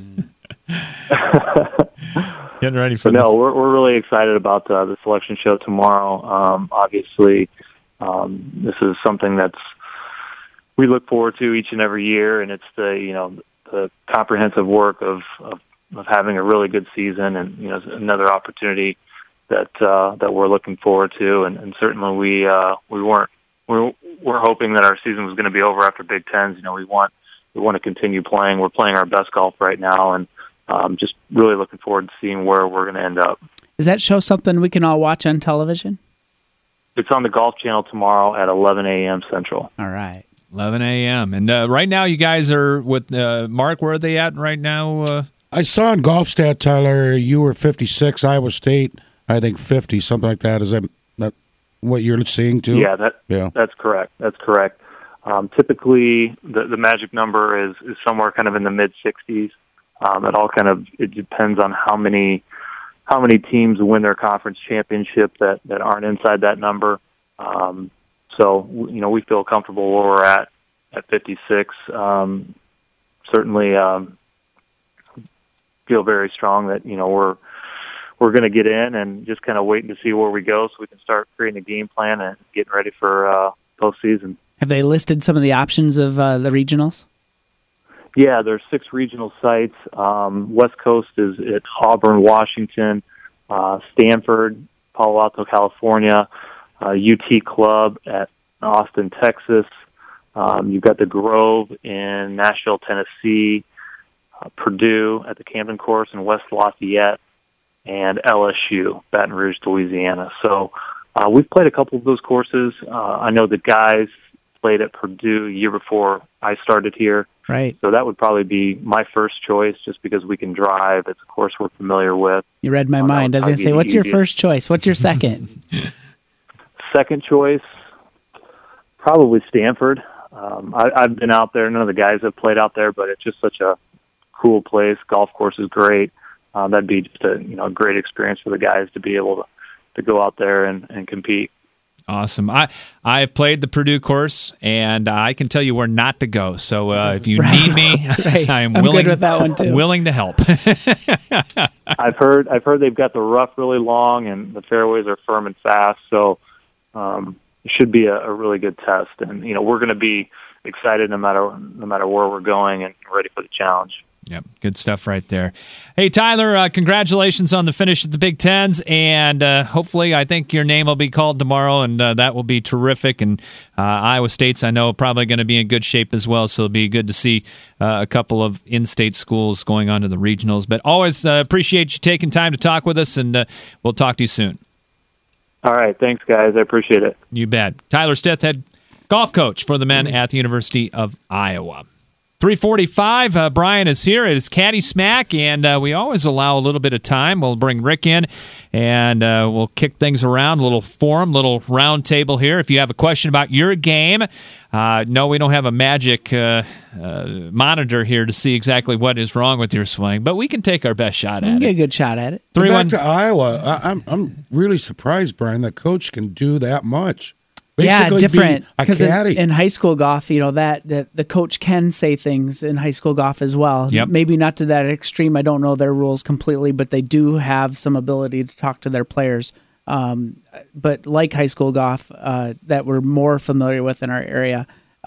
Getting ready for we're really excited about the selection show tomorrow. Obviously, this is something that's we look forward to each and every year, and it's the comprehensive work of having a really good season, and another opportunity that we're looking forward to, and certainly we're hoping that our season was going to be over after Big Tens. We want want to continue playing. We're playing our best golf right now, and just really looking forward to seeing where we're going to end up. Is that show something we can all watch on television? It's on the Golf Channel tomorrow at 11 a.m. Central. All right. 11 a.m. And right now you guys are with Mark. Where are they at right now? I saw in GolfStat, Tyler, you were 56, Iowa State, I think 50, something like that. Is that what you're seeing too? Yeah, that's correct. That's correct. Typically, the magic number is somewhere kind of in the mid-60s. It depends on how many teams win their conference championship that aren't inside that number. So we feel comfortable where we're at 56. Certainly feel very strong that we're going to get in and just kind of waiting to see where we go so we can start creating a game plan and getting ready for postseason. Have they listed some of the options of the regionals? Yeah, there's 6 regional sites. West Coast is at Auburn, Washington, Stanford, Palo Alto, California, UT Club at Austin, Texas. You've got the Grove in Nashville, Tennessee, Purdue at the Camden Course in West Lafayette, and LSU, Baton Rouge, Louisiana. So we've played a couple of those courses. I know the guys played at Purdue a year before I started here. Right. So that would probably be my first choice just because we can drive. It's a course we're familiar with. You read my mind. I was going to say, what's your first choice? What's your second? Second choice, probably Stanford. I've been out there. None of the guys have played out there, but it's just such a cool place. Golf course is great. That'd be just a great experience for the guys to be able to go out there and compete. Awesome. I've played the Purdue course, and I can tell you where not to go. So if you need me, I'm willing, good with that one too. Willing to help. I've heard they've got the rough really long, and the fairways are firm and fast. So it should be a really good test. And we're going to be excited no matter where we're going and ready for the challenge. Yep, good stuff right there. Hey, Tyler, congratulations on the finish at the Big Tens, and hopefully I think your name will be called tomorrow, and that will be terrific. And Iowa State's, I know, probably going to be in good shape as well, so it'll be good to see a couple of in-state schools going on to the regionals. But always appreciate you taking time to talk with us, and we'll talk to you soon. All right, thanks, guys. I appreciate it. You bet. Tyler Stith, head golf coach for the men at the University of Iowa. 3:45, Brian is here. It is Caddy Smack, and we always allow a little bit of time. We'll bring Rick in, and we'll kick things around, a little forum, little round table here. If you have a question about your game, no, we don't have a magic monitor here to see exactly what is wrong with your swing, but we can take our best shot at it. Get a good shot at it. Back to Iowa, I'm really surprised, Brian, that coach can do that much. Basically different. Because caddy. in high school golf, that the coach can say things in high school golf as well. Yep. Maybe not to that extreme. I don't know their rules completely, but they do have some ability to talk to their players. But like high school golf, that we're more familiar with in our area,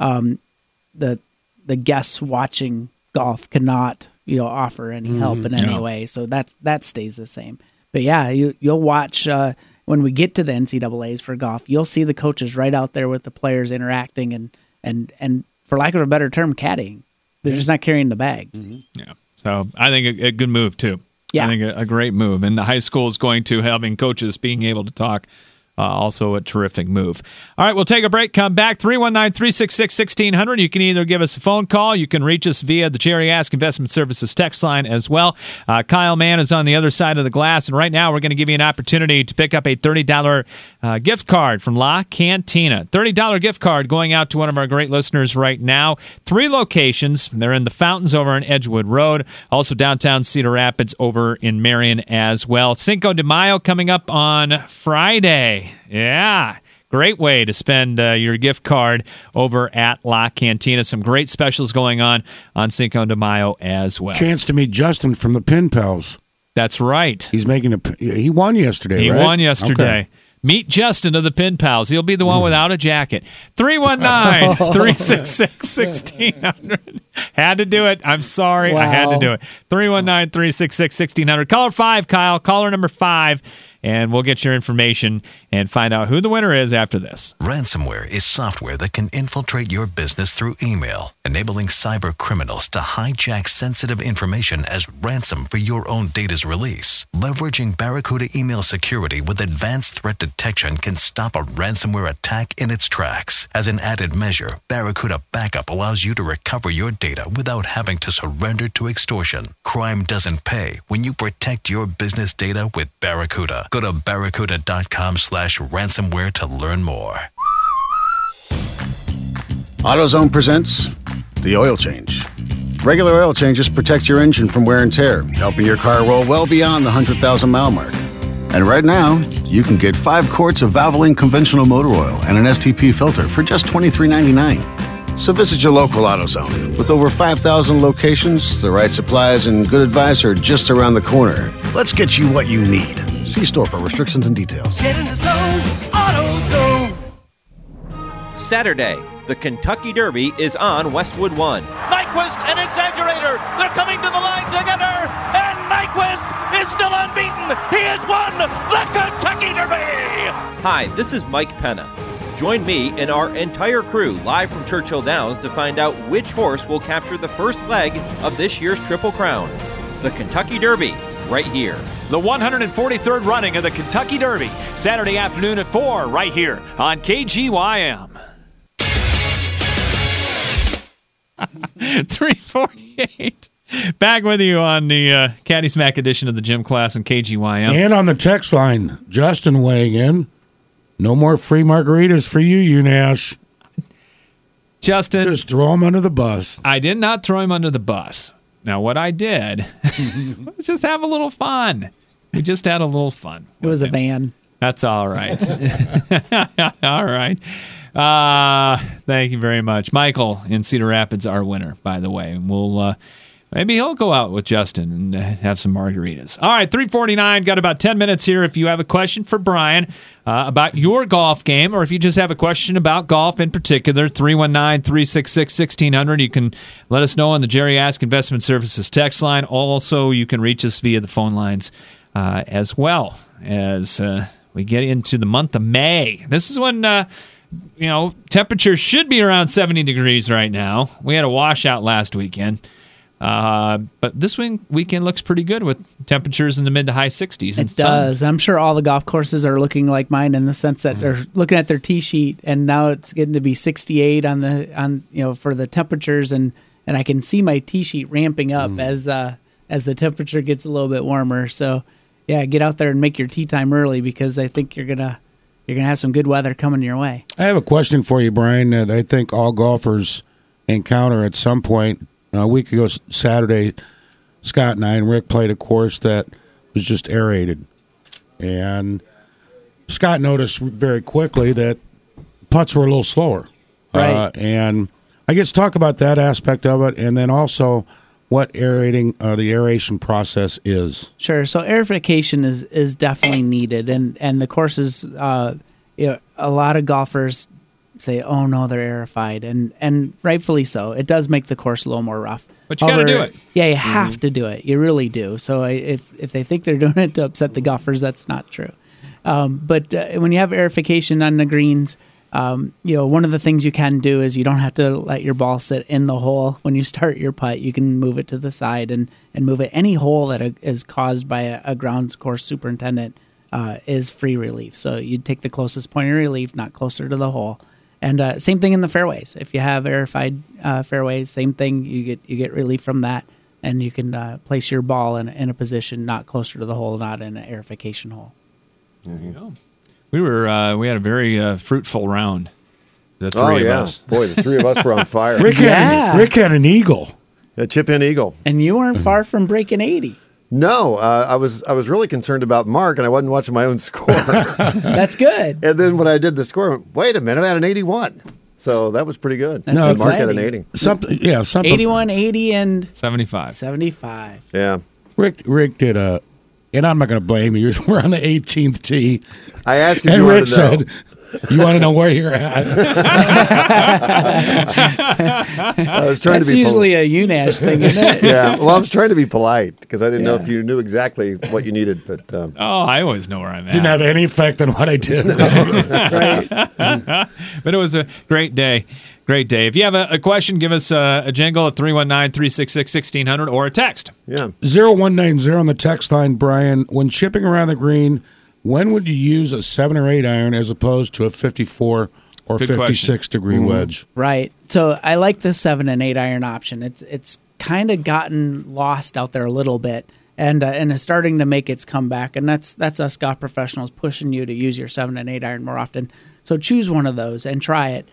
the guests watching golf cannot offer any help in any way. So that stays the same. But yeah, you'll watch. When we get to the NCAAs for golf, you'll see the coaches right out there with the players interacting and for lack of a better term, caddying. They're just not carrying the bag. Mm-hmm. Yeah. So I think a good move, too. Yeah. I think a great move. And the high school is going to having coaches being able to talk. Also a terrific move. All right, we'll take a break, come back. 319-366-1600. You can either give us a phone call. You can reach us via the Jerry Ask Investment Services text line as well. Kyle Mann is on the other side of the glass, and right now we're going to give you an opportunity to pick up a $30 gift card from La Cantina. $30 gift card going out to one of our great listeners right now. 3 locations. They're in the Fountains over on Edgewood Road. Also downtown Cedar Rapids over in Marion as well. Cinco de Mayo coming up on Friday. Yeah, great way to spend your gift card over at La Cantina. Some great specials going on Cinco de Mayo as well. Chance to meet Justin from the Pin Pals. That's right. He won yesterday, He right? won yesterday. Okay. Meet Justin of the Pin Pals. He'll be the one without a jacket. 319-366-1600. Had to do it. I'm sorry. I had to do it. 319-366-1600. Caller 5, Kyle. Caller number 5. And we'll get your information and find out who the winner is after this. Ransomware is software that can infiltrate your business through email, enabling cyber criminals to hijack sensitive information as ransom for your own data's release. Leveraging Barracuda email security with advanced threat detection can stop a ransomware attack in its tracks. As an added measure, Barracuda Backup allows you to recover your data without having to surrender to extortion. Crime doesn't pay when you protect your business data with Barracuda. Go to barracuda.com/ransomware to learn more. AutoZone presents the oil change. Regular oil changes protect your engine from wear and tear, helping your car roll well beyond the 100,000-mile mark. And right now, you can get 5 quarts of Valvoline conventional motor oil and an STP filter for just $23.99. So visit your local AutoZone. With over 5,000 locations, the right supplies and good advice are just around the corner. Let's get you what you need. See store for restrictions and details. Get in the zone, AutoZone. Saturday, the Kentucky Derby is on Westwood 1. Nyquist and Exaggerator, they're coming to the line together, and Nyquist is still unbeaten. He has won the Kentucky Derby. Hi, this is Mike Penna. Join me and our entire crew live from Churchill Downs to find out which horse will capture the first leg of this year's Triple Crown. The Kentucky Derby, right here. The 143rd running of the Kentucky Derby, Saturday afternoon at 4, right here on KGYM. 3:48. Back with you on the Caddy Smack edition of the Gym Class on KGYM. And on the text line, Justin weighing in. No more free margaritas for you, Nash. Justin. Just throw him under the bus. I did not throw him under the bus. Now, what I did was just have a little fun. We just had a little fun. It was a van. That's all right. All right. Thank you very much. Michael in Cedar Rapids, our winner, by the way. We'll maybe he'll go out with Justin and have some margaritas. All right, 3:49. Got about 10 minutes here. If you have a question for Brian about your golf game, or if you just have a question about golf in particular, 319-366-1600. You can let us know on the Jerry Ask Investment Services text line. Also, you can reach us via the phone lines as well as we get into the month of May. This is when temperatures should be around 70 degrees right now. We had a washout last weekend. But this weekend looks pretty good with temperatures in the mid to high 60s. It does. I'm sure all the golf courses are looking like mine in the sense that they're looking at their tee sheet, and now it's getting to be 68 for the temperatures, and I can see my tee sheet ramping up as the temperature gets a little bit warmer. So yeah, get out there and make your tee time early, because I think you're gonna have some good weather coming your way. I have a question for you, Brian, that I think all golfers encounter at some point. A week ago, Saturday, Scott and I and Rick played a course that was just aerated. And Scott noticed very quickly that putts were a little slower. Right. And I guess talk about that aspect of it, and then also what aerating, the aeration process is. Sure. So aerification is definitely needed. And the courses, a lot of golfers say, oh no, they're aerified, and rightfully so. It does make the course a little more rough. But you got to do it. Yeah, you have to do it. You really do. So if they think they're doing it to upset the golfers, that's not true. But when you have aerification on the greens, one of the things you can do is you don't have to let your ball sit in the hole when you start your putt. You can move it to the side and move it. Any hole that is caused by a grounds course superintendent is free relief. So you take the closest point of relief, not closer to the hole. And same thing in the fairways. If you have aerified fairways, same thing. You get relief from that, and you can place your ball in a position not closer to the hole, not in an aerification hole. There you go. We had a very fruitful round. The three of us. Boy, the three of us were on fire. Rick had an eagle, a chip-in eagle, and you weren't far from breaking 80. No, I was really concerned about Mark, and I wasn't watching my own score. That's good. And then when I did the score, I went, wait a minute, I had an 81. So that was pretty good. That's Mark exciting. had an 80. Something 81, 80, and 75. 75. Yeah. Rick did and I'm not going to blame you. We're on the 18th tee. I asked if and you Rick wanted to know. said, You want to know where you're at? I was trying That's to be usually a UNASH thing, isn't it? Yeah. Well, I was trying to be polite because I didn't know if you knew exactly what you needed. But I always know where I'm at. Didn't have any effect on what I did. But it was a great day. Great day. If you have a question, give us a jingle at 319-366-1600 or a text. Yeah. 0190 on the text line, Brian. When chipping around the green, when would you use a 7 or 8 iron as opposed to a 54 or Good 56 degree wedge? Right. So I like the 7 and 8 iron option. It's kind of gotten lost out there a little bit, and it's starting to make its comeback. And that's us golf professionals pushing you to use your 7 and 8 iron more often. So choose one of those and try it.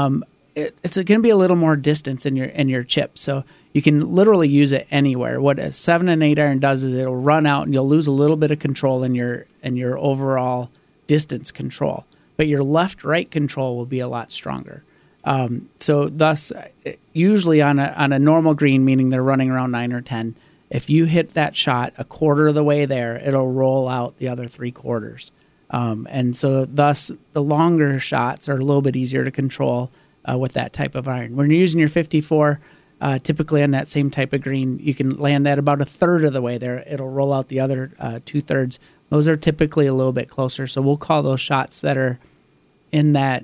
It's going to be a little more distance in your chip, so you can literally use it anywhere. What a 7 and 8 iron does is it'll run out and you'll lose a little bit of control in your overall distance control, but your left-right control will be a lot stronger. So thus, usually on a normal green, meaning they're running around 9 or 10, if you hit that shot a quarter of the way there, it'll roll out the other 3 quarters. And so thus, the longer shots are a little bit easier to control with that type of iron. When you're using your 54, typically on that same type of green, you can land that about a third of the way there. It'll roll out the other 2/3. Those are typically a little bit closer. So we'll call those shots that are in that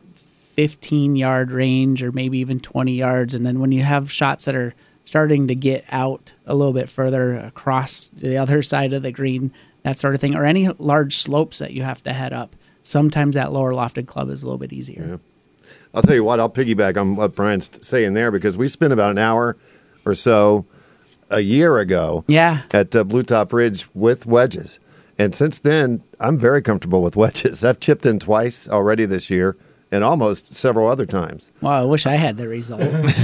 15-yard range or maybe even 20 yards. And then when you have shots that are starting to get out a little bit further across the other side of the green, that sort of thing, or any large slopes that you have to head up, sometimes that lower lofted club is a little bit easier. Yeah. I'll tell you what, I'll piggyback on what Brian's saying there because we spent about an hour or so a year ago at Blue Top Ridge with wedges. And since then, I'm very comfortable with wedges. I've chipped in twice already this year and almost several other times. Well, I wish I had the result.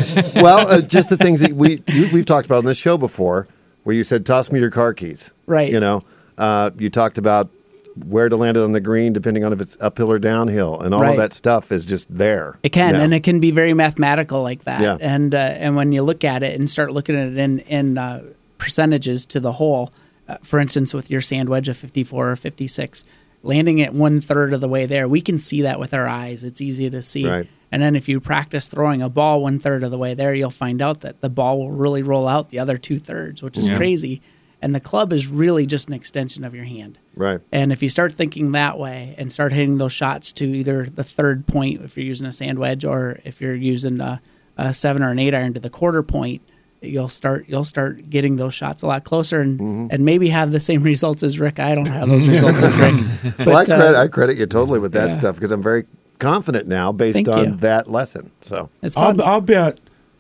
Well, just the things that we've talked about on this show before where you said, toss me your car keys. Right. You know, you talked about where to land it on the green, depending on if it's uphill or downhill, and all of that stuff is just there. It can, and it can be very mathematical like that. Yeah. And when you look at it and start looking at it in percentages to the hole, for instance, with your sand wedge of 54 or 56, landing it 1/3 of the way there, we can see that with our eyes. It's easy to see. Right. And then if you practice throwing a ball 1/3 of the way there, you'll find out that the ball will really roll out the other 2/3, which is crazy. And the club is really just an extension of your hand. Right. And if you start thinking that way and start hitting those shots to either the third point if you're using a sand wedge or if you're using a 7 or an 8 iron to the quarter point, you'll start getting those shots a lot closer and maybe have the same results as Rick. I don't have those results as Rick. But, I credit you totally with that stuff because I'm very confident now based on that lesson. So I'll bet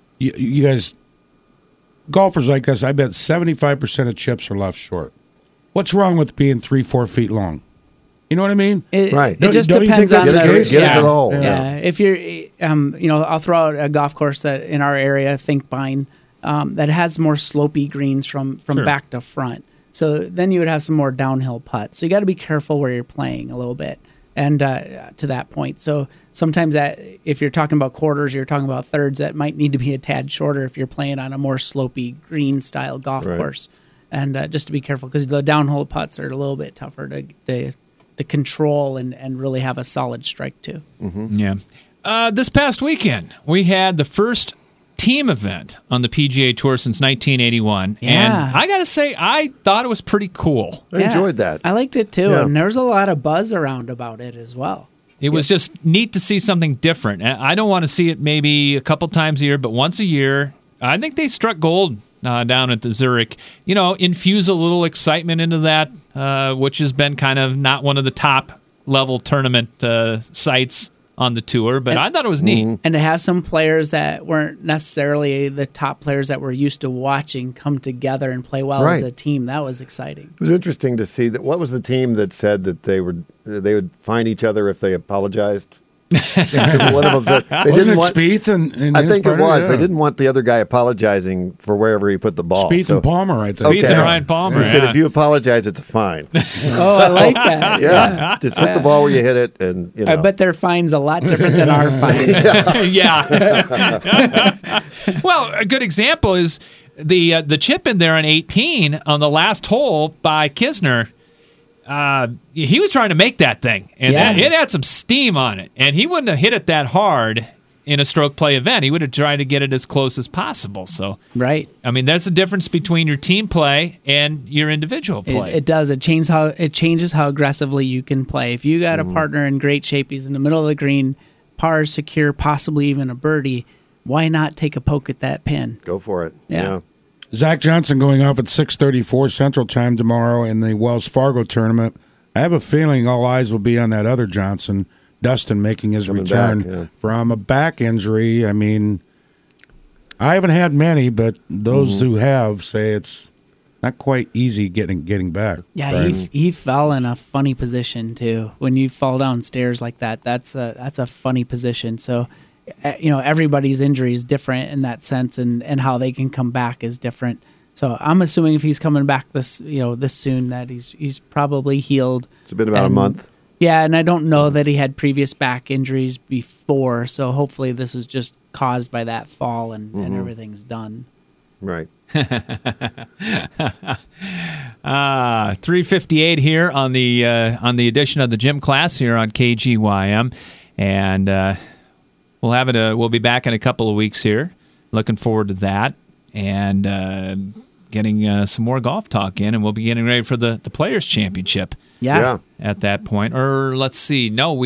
you guys, golfers like us, I bet 75% of chips are left short. What's wrong with being 3-4 feet long? You know what I mean? Right. It just depends on get it to the hole. Yeah. If you're, I'll throw out a golf course that in our area, Thinkbine, that has more slopey greens from back to front. So then you would have some more downhill putts. So you got to be careful where you're playing a little bit. And to that point, so sometimes that if you're talking about quarters, you're talking about thirds, that might need to be a tad shorter if you're playing on a more slopey green style golf course. And just to be careful because the downhole putts are a little bit tougher to control and really have a solid strike to. Mm-hmm. Yeah. This past weekend, we had the first team event on the PGA Tour since 1981. Yeah. And I got to say, I thought it was pretty cool. I enjoyed that. I liked it too. Yeah. And there was a lot of buzz around about it as well. It was just neat to see something different. I don't want to see it maybe a couple times a year, but once a year. I think they struck gold down at the Zurich. You know, infuse a little excitement into that, which has been kind of not one of the top level tournament sites on the tour, but I thought it was neat. And to have some players that weren't necessarily the top players that we're used to watching come together and play well as a team, that was exciting. It was interesting to see that. What was the team that said that they would find each other if they apologized? One of them said they didn't want Spieth and I think it was. Yeah. They didn't want the other guy apologizing for wherever he put the ball. Spieth and Palmer, right there. Spieth and Ryan Palmer. He said if you apologize, it's a fine. I like that. Yeah, just hit the ball where you hit it, and I bet their fine's a lot different than our fine. Well, a good example is the chip in there on 18 on the last hole by Kisner. he was trying to make that thing, and it had some steam on it, and he wouldn't have hit it that hard in a stroke play event. He would have tried to get it as close as possible. So, right. I mean, there's a difference between your team play and your individual play. It does. It changes how aggressively you can play. If you got a partner in great shape, he's in the middle of the green, par secure, possibly even a birdie, why not take a poke at that pin? Go for it. Yeah. Zach Johnson going off at 6:34 Central Time tomorrow in the Wells Fargo tournament. I have a feeling all eyes will be on that other Johnson, Dustin, making his return from a back injury. I mean, I haven't had many, but those who have say it's not quite easy getting back. Yeah, he fell in a funny position too. When you fall downstairs like that, that's a funny position. So, everybody's injury is different in that sense, and how they can come back is different. So I'm assuming if he's coming back this soon, that he's probably healed. It's been about a month. Yeah, and I don't know that he had previous back injuries before, so hopefully this is just caused by that fall and everything's done. Right. 3:58 here on the edition of the gym class here on KGYM, and we'll be back in a couple of weeks here. Looking forward to that, and getting some more golf talk in, and we'll be getting ready for the Players Championship. Yeah. At that point, or let's see, it'll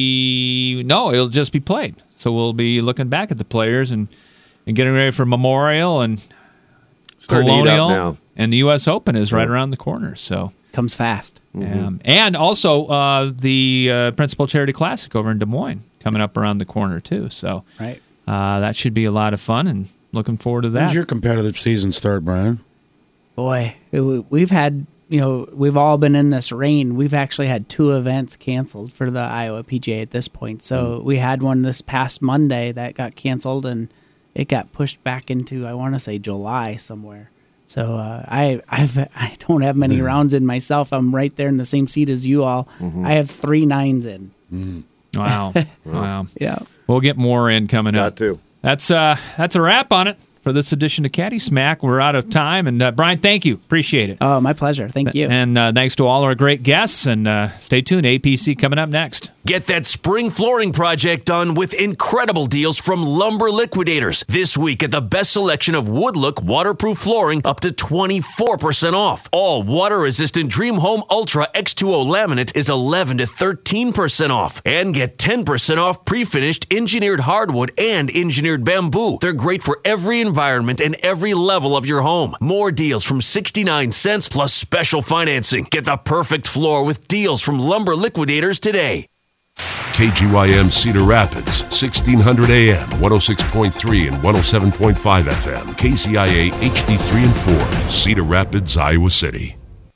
just be played. So we'll be looking back at the Players and getting ready for Memorial and Colonial, and the U.S. Open is right around the corner. So comes fast, and also the Principal Charity Classic over in Des Moines coming up around the corner too. So that should be a lot of fun, and looking forward to that. How's your competitive season start, Brian? Boy, we've had. We've all been in this rain. We've actually had 2 events canceled for the Iowa PGA at this point. So we had one this past Monday that got canceled, and it got pushed back into, I want to say, July somewhere. So I don't have many rounds in myself. I'm right there in the same seat as you all. I have 3 9s in. Wow. Wow. Yeah. We'll get more in coming up. Got to. That's a wrap on it for this edition of Caddy Smack. We're out of time. And Brian, thank you. Appreciate it. Oh, my pleasure. Thank you. And thanks to all our great guests. And stay tuned. APC coming up next. Get that spring flooring project done with incredible deals from Lumber Liquidators. This week at the best selection of Woodlook waterproof flooring up to 24% off. All water-resistant Dream Home Ultra X2O laminate is 11 to 13% off. And get 10% off pre-finished engineered hardwood and engineered bamboo. They're great for every environment and every level of your home. More deals from 69 cents plus special financing. Get the perfect floor with deals from Lumber Liquidators today. KGYM Cedar Rapids, 1600 AM, 106.3 and 107.5 FM. KCIA HD3 and 4, Cedar Rapids, Iowa City.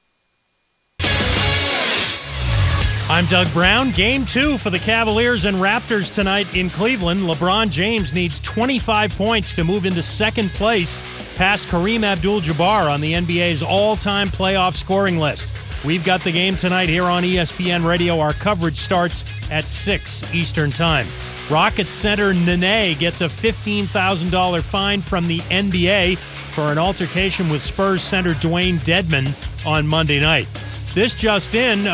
I'm Doug Brown. Game 2 for the Cavaliers and Raptors tonight in Cleveland. LeBron James needs 25 points to move into second place past Kareem Abdul-Jabbar on the NBA's all-time playoff scoring list. We've got the game tonight here on ESPN Radio. Our coverage starts at 6 Eastern Time. Rockets center Nene gets a $15,000 fine from the NBA for an altercation with Spurs center Dwayne Dedmon on Monday night. This just in...